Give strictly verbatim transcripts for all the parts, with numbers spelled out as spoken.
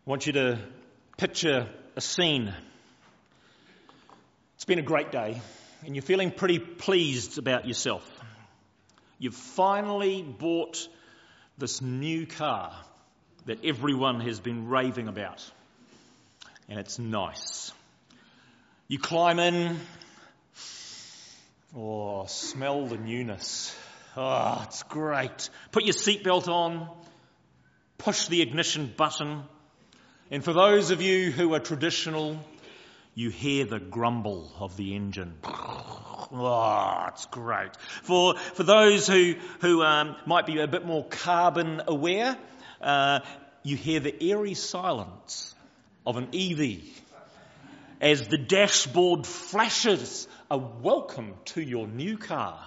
I want you to picture a scene. It's been a great day, and you're feeling pretty pleased about yourself. You've finally bought this new car that everyone has been raving about, and it's nice. You climb in, oh, smell the newness. Oh, it's great. Put your seatbelt on, push the ignition button, and for those of you who are traditional, you hear the grumble of the engine. Oh, it's great. For for those who who um, might be a bit more carbon aware, uh, you hear the eerie silence of an E V as the dashboard flashes a welcome to your new car.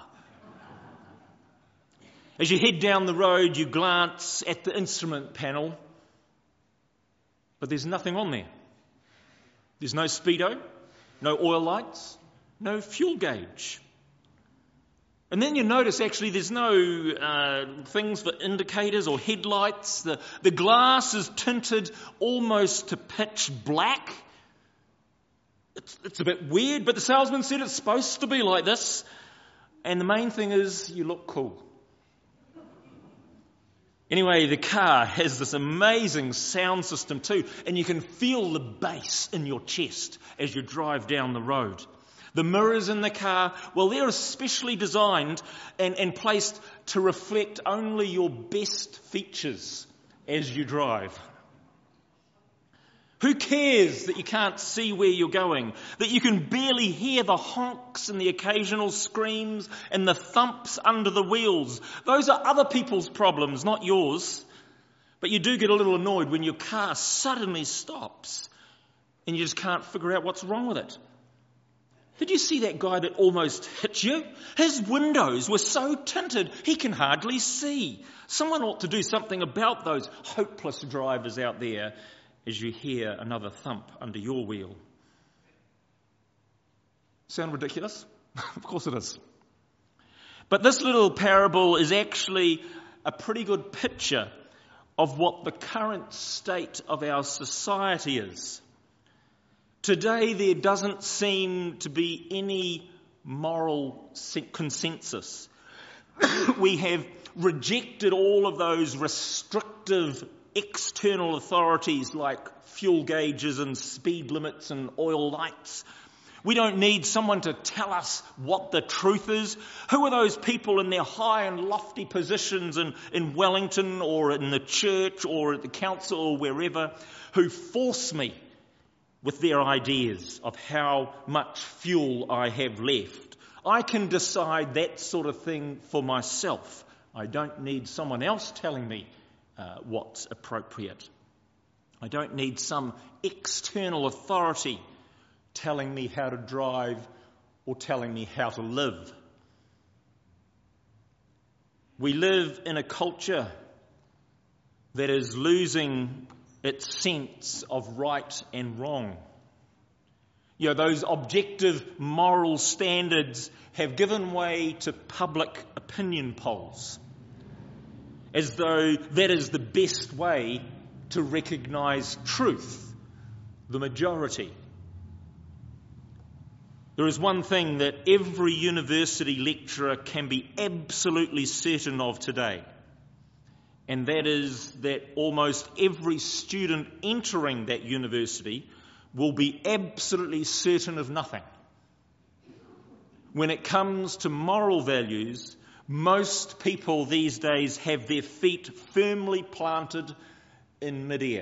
As you head down the road, you glance at the instrument panel, but there's nothing on there. There's no speedo, no oil lights, no fuel gauge. And then you notice actually there's no uh, things for indicators or headlights. The, the glass is tinted almost to pitch black. It's, it's a bit weird, but the salesman said it's supposed to be like this. And the main thing is you look cool. Anyway, the car has this amazing sound system too, and you can feel the bass in your chest as you drive down the road. The mirrors in the car, well, they're especially designed and, and placed to reflect only your best features as you drive. Who cares that you can't see where you're going, that you can barely hear the honks and the occasional screams and the thumps under the wheels? Those are other people's problems, not yours. But you do get a little annoyed when your car suddenly stops and you just can't figure out what's wrong with it. Did you see that guy that almost hit you? His windows were so tinted he can hardly see. Someone ought to do something about those hopeless drivers out there as you hear another thump under your wheel. Sound ridiculous? Of course it is. But this little parable is actually a pretty good picture of what the current state of our society is. Today there doesn't seem to be any moral consensus. We have rejected all of those restrictive external authorities like fuel gauges and speed limits and oil lights. We don't need someone to tell us what the truth is. Who are those people in their high and lofty positions in, in Wellington or in the church or at the council or wherever who force me with their ideas of how much fuel I have left? I can decide that sort of thing for myself. I don't need someone else telling me Uh, what's appropriate. I don't need some external authority telling me how to drive or telling me how to live. We live in a culture that is losing its sense of right and wrong. You know, those objective moral standards have given way to public opinion polls, as though that is the best way to recognise truth, the majority. There is one thing that every university lecturer can be absolutely certain of today, and that is that almost every student entering that university will be absolutely certain of nothing. When it comes to moral values, most people these days have their feet firmly planted in midair.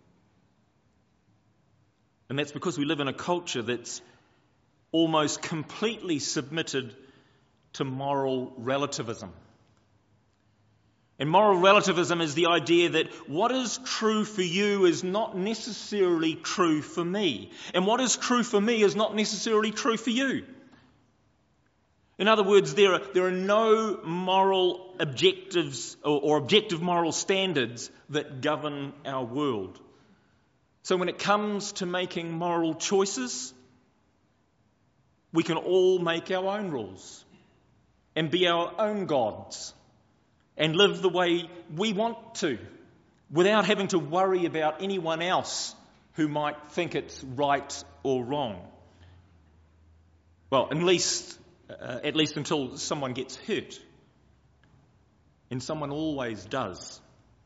And that's because we live in a culture that's almost completely submitted to moral relativism. And moral relativism is the idea that what is true for you is not necessarily true for me. And what is true for me is not necessarily true for you. In other words, there are, there are no moral objectives or, or objective moral standards that govern our world. So when it comes to making moral choices, we can all make our own rules and be our own gods and live the way we want to without having to worry about anyone else who might think it's right or wrong. Well, at least, uh, at least until someone gets hurt. And someone always does.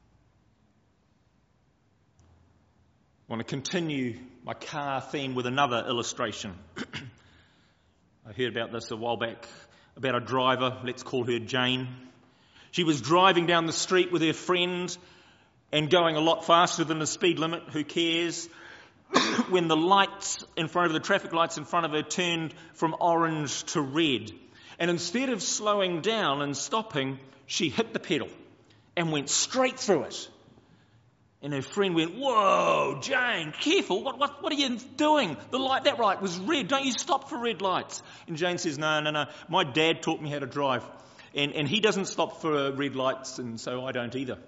I want to continue my car theme with another illustration. I heard about this a while back, about a driver, let's call her Jane. She was driving down the street with her friend and going a lot faster than the speed limit, who cares, when the lights in front of the traffic lights in front of her turned from orange to red. And instead of slowing down and stopping, she hit the pedal and went straight through it. And her friend went, "Whoa, Jane, careful, what, what, what are you doing? The light, that light was red, don't you stop for red lights?" And Jane says, no, no, no, my dad taught me how to drive. And, and he doesn't stop for red lights, and so I don't either.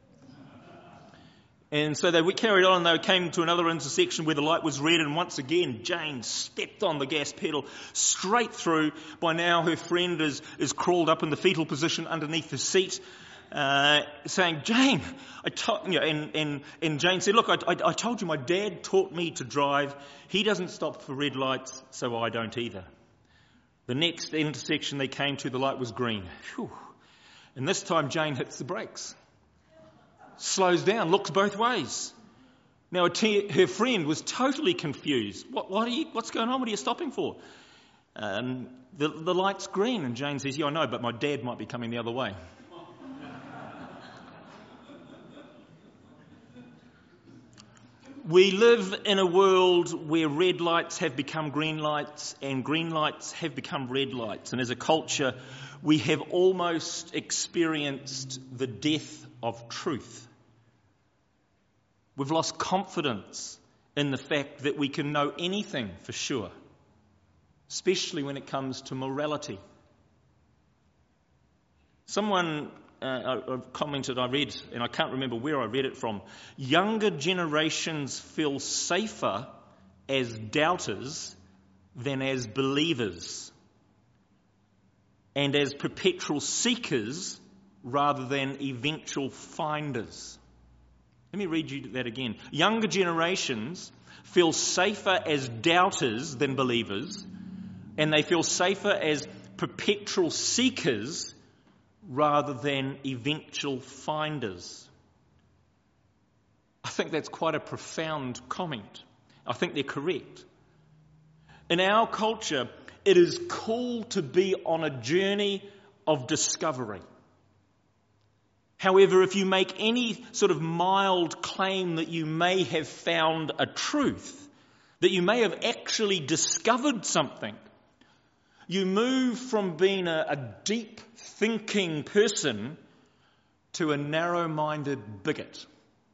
And so they carried on, and they came to another intersection where the light was red, and once again, Jane stepped on the gas pedal straight through. By now, her friend is, is crawled up in the fetal position underneath the seat, uh, saying, "Jane, I told you," and, and, and Jane said, "Look, I, I, I told you my dad taught me to drive. He doesn't stop for red lights, so I don't either." The next intersection they came to, the light was green. Whew. And this time, Jane hits the brakes. Slows down, looks both ways. Now, her friend was totally confused. What, what are you, what's going on? What are you stopping for? Um, the, the light's green. And Jane says, "Yeah, I know, but my dad might be coming the other way." We live in a world where red lights have become green lights and green lights have become red lights. And as a culture, we have almost experienced the death of truth. We've lost confidence in the fact that we can know anything for sure, especially when it comes to morality. Someone uh, commented, I read, and I can't remember where I read it from, younger generations feel safer as doubters than as believers, and as perpetual seekers rather than eventual finders. Let me read you that again. Younger generations feel safer as doubters than believers, and they feel safer as perpetual seekers rather than eventual finders. I think that's quite a profound comment. I think they're correct. In our culture, it is cool to be on a journey of discovery. However, if you make any sort of mild claim that you may have found a truth, that you may have actually discovered something, you move from being a, a deep thinking person to a narrow-minded bigot.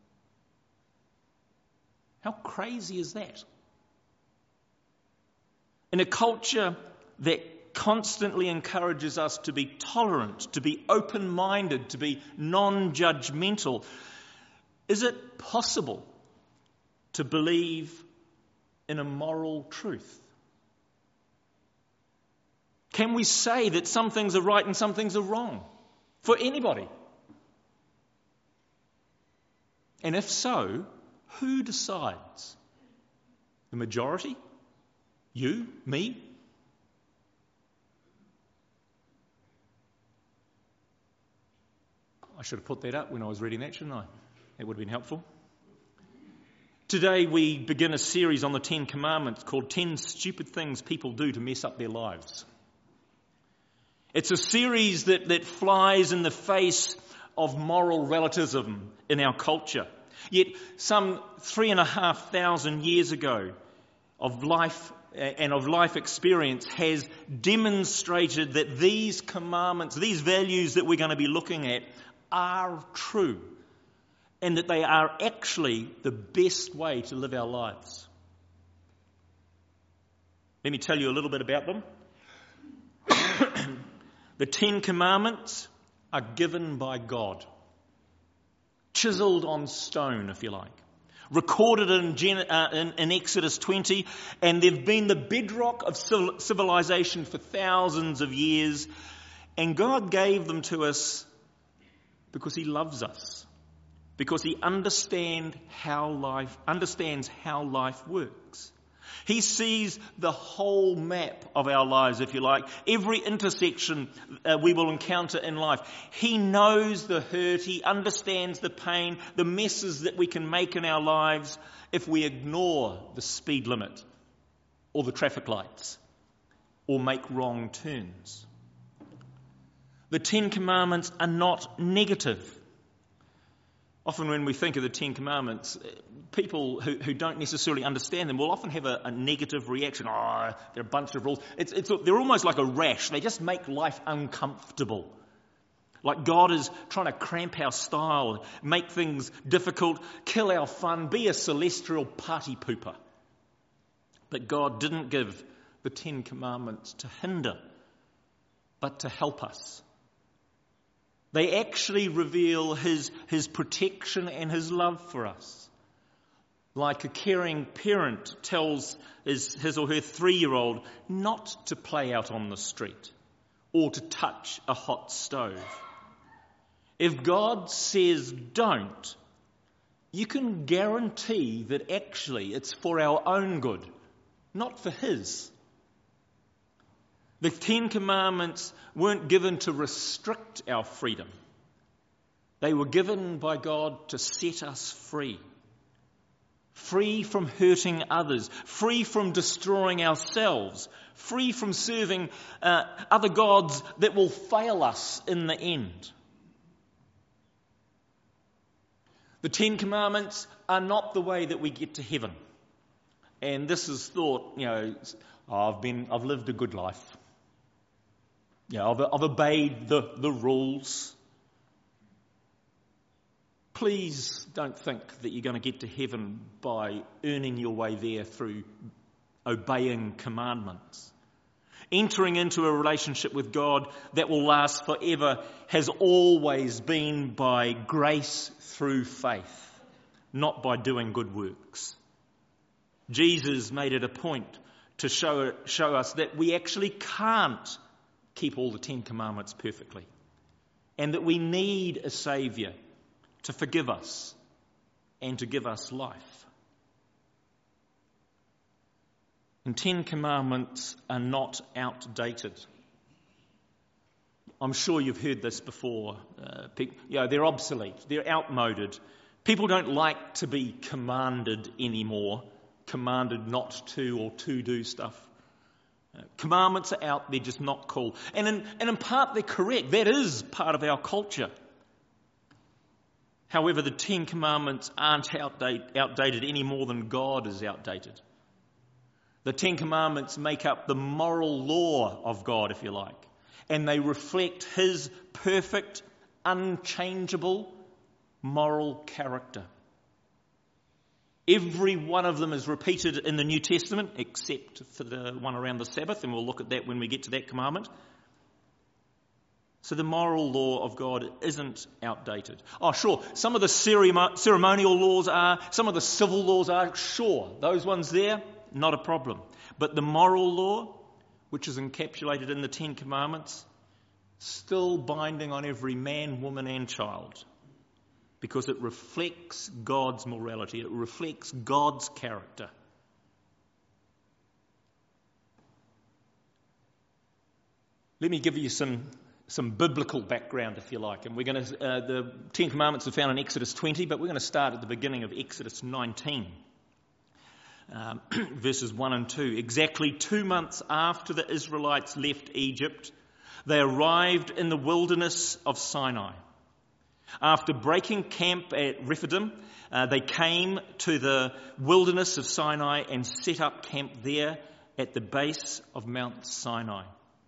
How crazy is that? In a culture that constantly encourages us to be tolerant, to be open-minded, to be non-judgmental, is it possible to believe in a moral truth? Can we say that some things are right and some things are wrong for anybody? And if so, who decides? The majority? You? Me? I should have put that up when I was reading that, shouldn't I? That would have been helpful. Today we begin a series on the Ten Commandments called Ten Stupid Things People Do to Mess Up Their Lives. It's a series that, that flies in the face of moral relativism in our culture. Yet some three and a half thousand years ago of life and of life experience has demonstrated that these commandments, these values that we're going to be looking at are true, and that they are actually the best way to live our lives. Let me tell you a little bit about them. The Ten Commandments are given by God, chiseled on stone, if you like, recorded in, Gen- uh, in, in Exodus twenty, and they've been the bedrock of civilization for thousands of years, and God gave them to us because He loves us, because he understand how life, understands how life works. He sees the whole map of our lives, if you like, every intersection uh, we will encounter in life. He knows the hurt, he understands the pain, the messes that we can make in our lives if we ignore the speed limit or the traffic lights or make wrong turns. The Ten Commandments are not negative. Often when we think of the Ten Commandments, people who, who don't necessarily understand them will often have a, a negative reaction. Oh, they're a bunch of rules. It's, it's, they're almost like a rash. They just make life uncomfortable. Like God is trying to cramp our style, make things difficult, kill our fun, be a celestial party pooper. But God didn't give the Ten Commandments to hinder, but to help us. They actually reveal his, his protection and his love for us. Like a caring parent tells his, his or her three-year-old not to play out on the street or to touch a hot stove. If God says don't, you can guarantee that actually it's for our own good, not for his. The Ten Commandments weren't given to restrict our freedom. They were given by God to set us free. Free from hurting others, free from destroying ourselves, free from serving uh, other gods that will fail us in the end. The Ten Commandments are not the way that we get to heaven. And this is thought, you know, oh, I've been, I've lived a good life. Yeah, I've, I've obeyed the, the rules. Please don't think that you're going to get to heaven by earning your way there through obeying commandments. Entering into a relationship with God that will last forever has always been by grace through faith, not by doing good works. Jesus made it a point to show, show us that we actually can't keep all the Ten Commandments perfectly, and that we need a Saviour to forgive us and to give us life. And Ten Commandments are not outdated. I'm sure you've heard this before. Uh, pe- you know, they're obsolete, they're outmoded. People don't like to be commanded anymore, commanded not to or to do stuff. Uh, commandments are out, they're just not cool. And in, and in part they're correct. That is part of our culture. However, the Ten Commandments aren't outdate, outdated any more than God is outdated. The Ten Commandments make up the moral law of God, if you like. And they reflect his perfect, unchangeable moral character. Every one of them is repeated in the New Testament, except for the one around the Sabbath, and we'll look at that when we get to that commandment. So the moral law of God isn't outdated. Oh, sure, some of the ceremonial laws are, some of the civil laws are, sure, those ones there, not a problem. But the moral law, which is encapsulated in the Ten Commandments, still binding on every man, woman and child, because it reflects God's morality, it reflects God's character. Let me give you some, some biblical background, if you like. And we're going to, uh, the Ten Commandments are found in Exodus twenty, but we're going to start at the beginning of Exodus nineteen. Um, verses one and two. Exactly two months after the Israelites left Egypt, they arrived in the wilderness of Sinai. After breaking camp at Rephidim, uh, they came to the wilderness of Sinai and set up camp there at the base of Mount Sinai.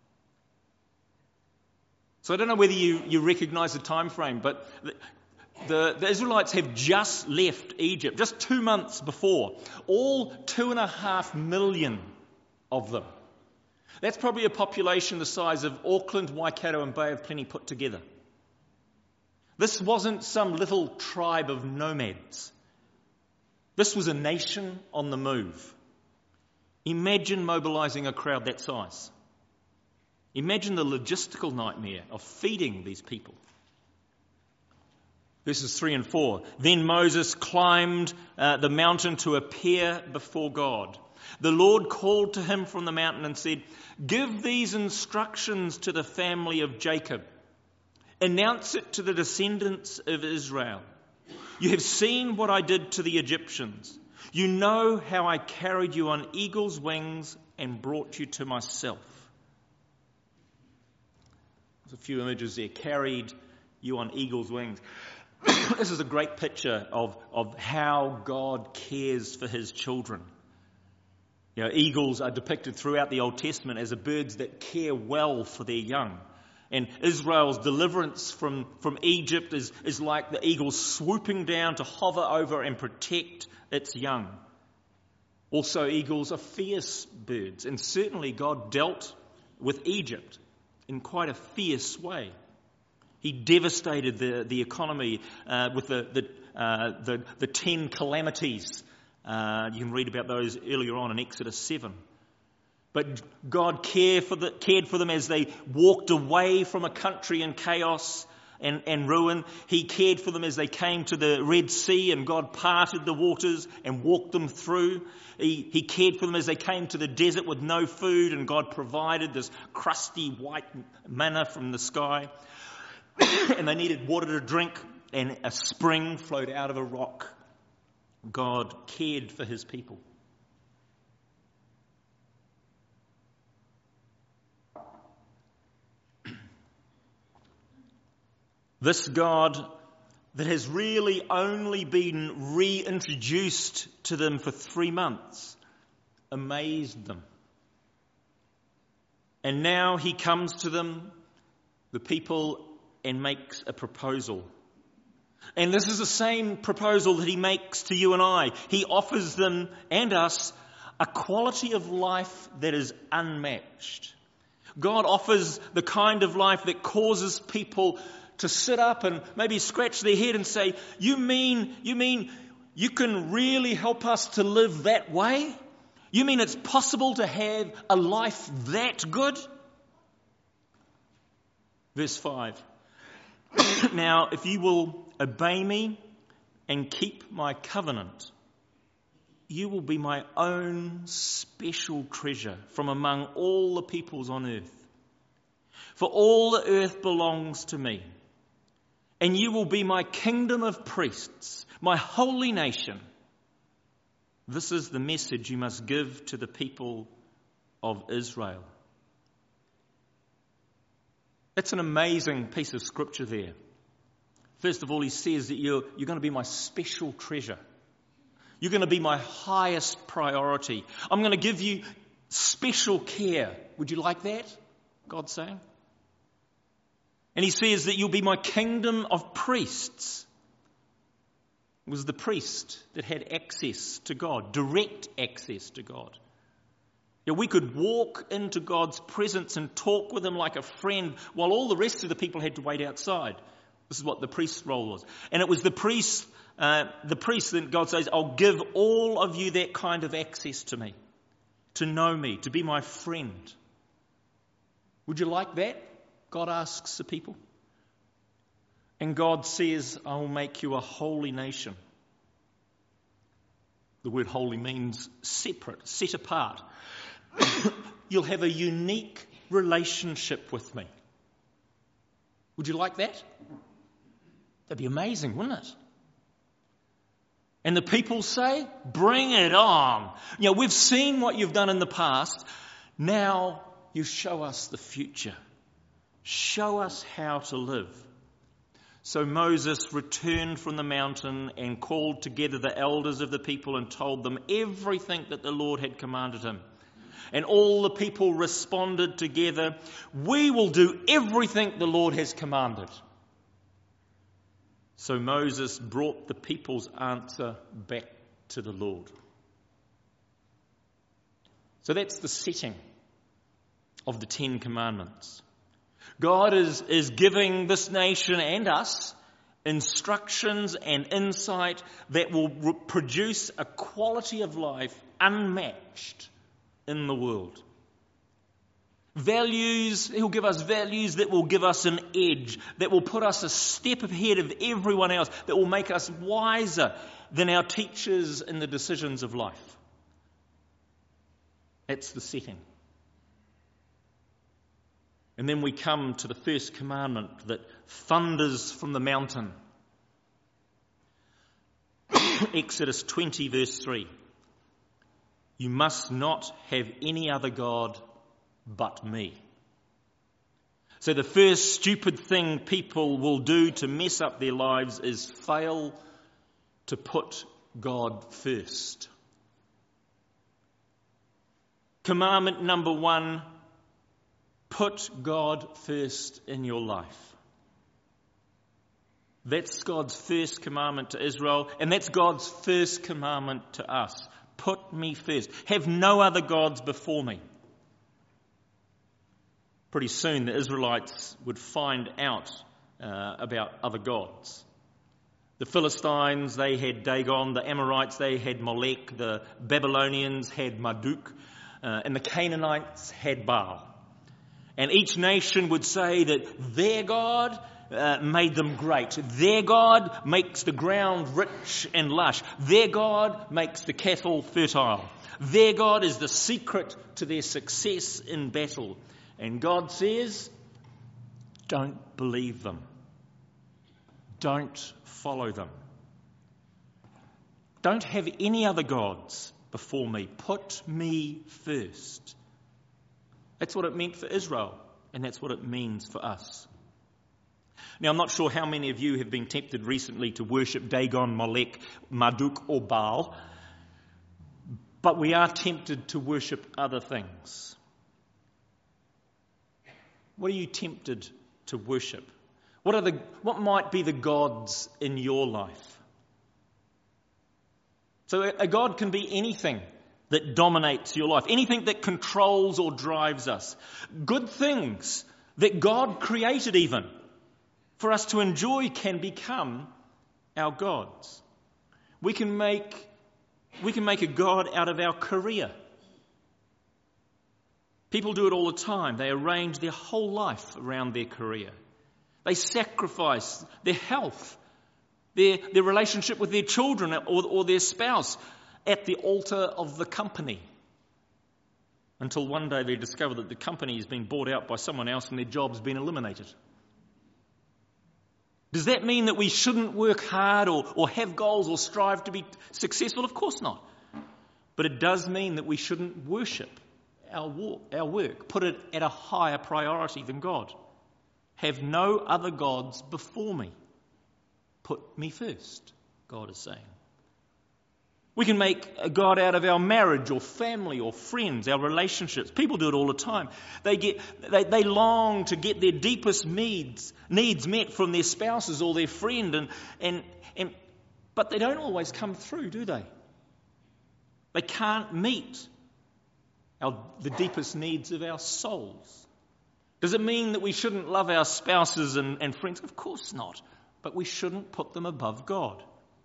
So I don't know whether you, you recognise the time frame, but the, the, the Israelites have just left Egypt, just two months before. All two and a half million of them. That's probably a population the size of Auckland, Waikato and Bay of Plenty put together. This wasn't some little tribe of nomads. This was a nation on the move. Imagine mobilising a crowd that size. Imagine the logistical nightmare of feeding these people. Verses three and four. Then Moses climbed uh, the mountain to appear before God. The Lord called to him from the mountain and said, "Give these instructions to the family of Jacob. Announce it to the descendants of Israel. You have seen what I did to the Egyptians. You know how I carried you on eagle's wings and brought you to myself." There's a few images there. Carried you on eagle's wings. This is a great picture of, of how God cares for his children. You know, eagles are depicted throughout the Old Testament as the birds that care well for their young. And Israel's deliverance from, from Egypt is, is like the eagle swooping down to hover over and protect its young. Also, eagles are fierce birds, and certainly God dealt with Egypt in quite a fierce way. He devastated the, the economy uh, with the, the, uh, the, the ten calamities. Uh, you can read about those earlier on in Exodus seven. But God cared for, the, cared for them as they walked away from a country in chaos and, and ruin. He cared for them as they came to the Red Sea and God parted the waters and walked them through. He, he cared for them as they came to the desert with no food and God provided this crusty white manna from the sky. And they needed water to drink and a spring flowed out of a rock. God cared for his people. This God that has really only been reintroduced to them for three months amazed them. And now he comes to them, the people, and makes a proposal. And this is the same proposal that he makes to you and I. He offers them and us a quality of life that is unmatched. God offers the kind of life that causes people to sit up and maybe scratch their head and say, you mean, you mean you can really help us to live that way? You mean it's possible to have a life that good? Verse five. Now, if you will obey me and keep my covenant, you will be my own special treasure from among all the peoples on earth. For all the earth belongs to me, and you will be my kingdom of priests, my holy nation. This is the message you must give to the people of Israel. That's an amazing piece of scripture there. First of all, he says that you're, you're going to be my special treasure. You're going to be my highest priority. I'm going to give you special care. Would you like that? God's saying. And he says that you'll be my kingdom of priests. It was the priest that had access to God, direct access to God. Yeah, we could walk into God's presence and talk with him like a friend while all the rest of the people had to wait outside. This is what the priest's role was. And it was the priest, uh, the priest that God says, I'll give all of you that kind of access to me, to know me, to be my friend. Would you like that? God asks the people. And God says, I will make you a holy nation. The word holy means separate, set apart. You'll have a unique relationship with me. Would you like that? That'd be amazing, wouldn't it? And the people say, bring it on. You know, we've seen what you've done in the past. Now you show us the future. Show us how to live. So Moses returned from the mountain and called together the elders of the people and told them everything that the Lord had commanded him. And all the people responded together, we will do everything the Lord has commanded. So Moses brought the people's answer back to the Lord. So that's the setting of the Ten Commandments. God is, is giving this nation and us instructions and insight that will re- produce a quality of life unmatched in the world. Values, he'll give us values that will give us an edge, that will put us a step ahead of everyone else, that will make us wiser than our teachers in the decisions of life. That's the setting. And then we come to the first commandment that thunders from the mountain. Exodus twenty verse three. You must not have any other God but me. So the first stupid thing people will do to mess up their lives is fail to put God first. Commandment number one, put God first in your life. That's God's first commandment to Israel, and that's God's first commandment to us. Put me first. Have no other gods before me. Pretty soon the Israelites would find out uh, about other gods. The Philistines, they had Dagon. The Amorites, they had Molech. The Babylonians had Marduk. Uh, and the Canaanites had Baal. And each nation would say that their God uh, made them great. Their God makes the ground rich and lush. Their God makes the cattle fertile. Their God is the secret to their success in battle. And God says, don't believe them. Don't follow them. Don't have any other gods before me. Put me first. That's what it meant for Israel, and that's what it means for us. Now, I'm not sure how many of you have been tempted recently to worship Dagon, Molech, Marduk, or Baal, but we are tempted to worship other things. What are you tempted to worship? What are the what might be the gods in your life? So a god can be anything that dominates your life, anything that controls or drives us. Good things that God created even for us to enjoy can become our gods. We can make we can make a god out of our career. People do it all the time. They arrange their whole life around their career. They sacrifice their health, their, their relationship with their children or, or their spouse at the altar of the company. Until one day they discover that the company has been bought out by someone else and their job's been eliminated. Does that mean that we shouldn't work hard or, or have goals or strive to be successful? Of course not. But it does mean that we shouldn't worship our, walk, our work, put it at a higher priority than God. Have no other gods before me. Put me first, God is saying. We can make a god out of our marriage or family or friends, our relationships. People do it all the time. They get, they, they long to get their deepest needs needs met from their spouses or their friend, and, and, and but they don't always come through, do they? They can't meet our, the deepest needs of our souls. Does it mean that we shouldn't love our spouses and, and friends? Of course not. But we shouldn't put them above God.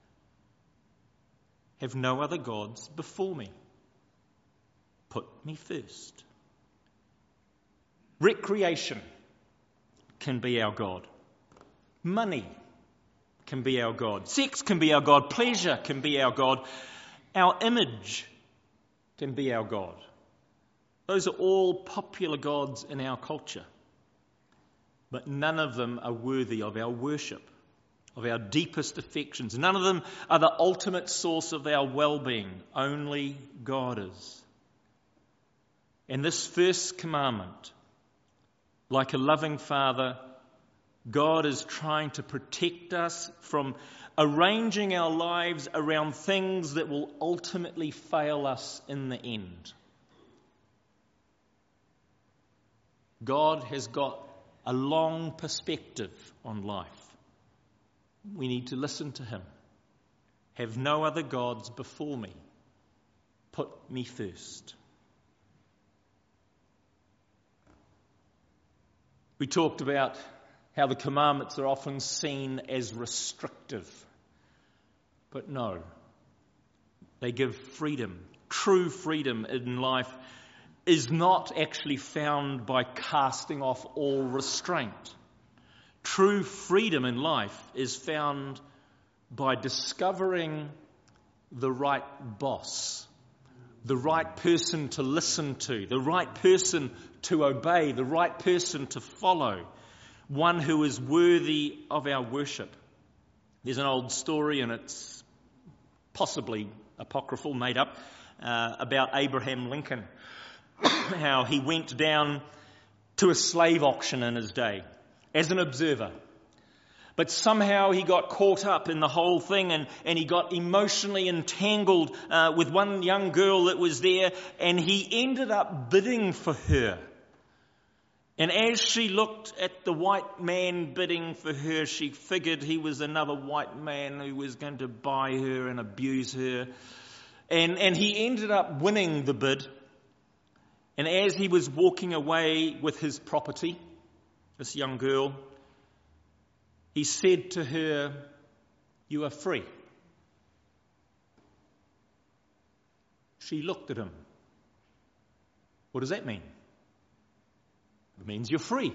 Have no other gods before me. Put me first. Recreation can be our God. Money can be our God. Sex can be our God. Pleasure can be our God. Our image can be our God. Those are all popular gods in our culture. But none of them are worthy of our worship, of our deepest affections. None of them are the ultimate source of our well-being. Only God is. And this first commandment, like a loving father, God is trying to protect us from arranging our lives around things that will ultimately fail us in the end. God has got a long perspective on life. We need to listen to him. Have no other gods before me. Put me first. We talked about how the commandments are often seen as restrictive. But no, they give freedom, true freedom in life, is not actually found by casting off all restraint. True freedom in life is found by discovering the right boss, the right person to listen to, the right person to obey, the right person to follow, one who is worthy of our worship. There's an old story, and it's possibly apocryphal, made up, uh, about Abraham Lincoln, how he went down to a slave auction in his day as an observer. But somehow he got caught up in the whole thing, and, and he got emotionally entangled uh, with one young girl that was there, and he ended up bidding for her. And as she looked at the white man bidding for her, she figured he was another white man who was going to buy her and abuse her. And, and he ended up winning the bid. And as he was walking away with his property, this young girl, he said to her, "You are free." She looked at him. What does that mean? It means you're free.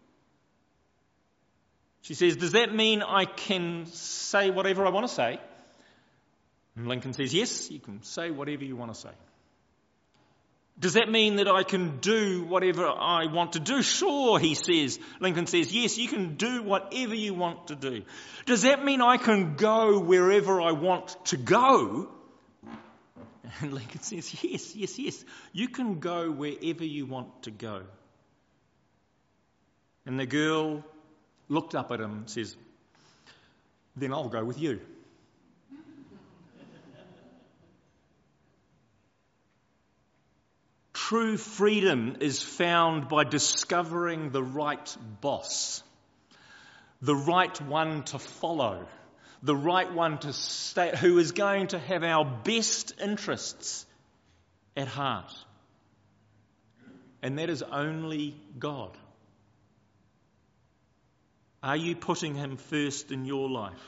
She says, "Does that mean I can say whatever I want to say?" And Lincoln says, "Yes, you can say whatever you want to say." "Does that mean that I can do whatever I want to do?" "Sure," he says. Lincoln says, "Yes, you can do whatever you want to do." "Does that mean I can go wherever I want to go?" And Lincoln says, "Yes, yes, yes. You can go wherever you want to go." And the girl looked up at him and says, "Then I'll go with you." True freedom is found by discovering the right boss, the right one to follow, the right one to stay, who is going to have our best interests at heart. And that is only God. Are you putting him first in your life?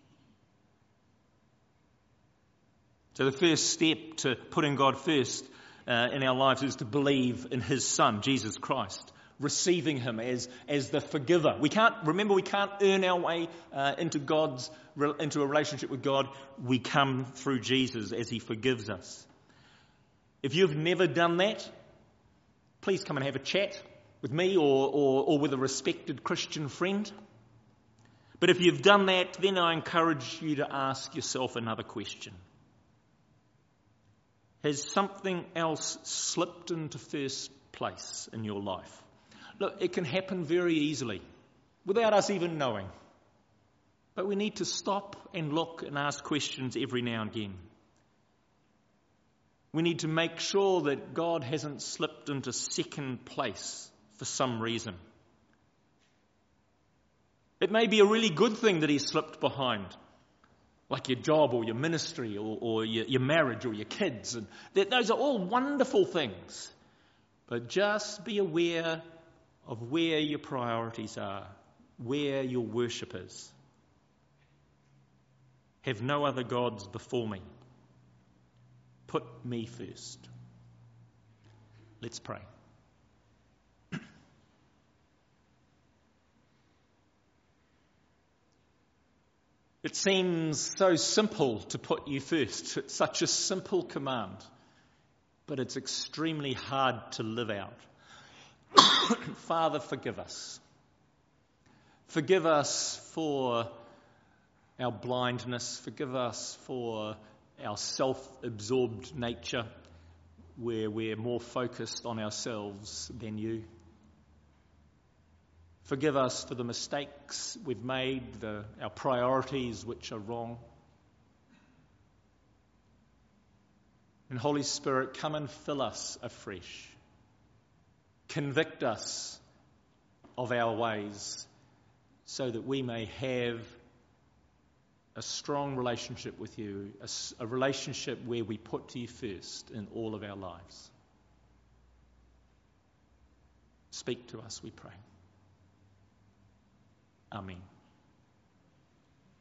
So the first step to putting God first uh, in our lives is to believe in his Son, Jesus Christ, receiving him as, as the forgiver. We can't, remember, we can't earn our way uh, into God's, into a relationship with God. We come through Jesus as he forgives us. If you've never done that, please come and have a chat with me or, or, or with a respected Christian friend. But if you've done that, then I encourage you to ask yourself another question. Has something else slipped into first place in your life? Look, it can happen very easily, without us even knowing. But we need to stop and look and ask questions every now and again. We need to make sure that God hasn't slipped into second place for some reason. It may be a really good thing that he slipped behind, like your job or your ministry or, or your, your marriage or your kids. And that, those are all wonderful things. But just be aware of where your priorities are, where your worship is. Have no other gods before me. Put me first. Let's pray. It seems so simple to put you first. It's such a simple command, but it's extremely hard to live out. Father, forgive us. Forgive us for our blindness. Forgive us for our self-absorbed nature, where we're more focused on ourselves than you. Forgive us for the mistakes we've made, the, our priorities which are wrong. And Holy Spirit, come and fill us afresh. Convict us of our ways so that we may have a strong relationship with you, a, a relationship where we put you first in all of our lives. Speak to us, we pray. Amen.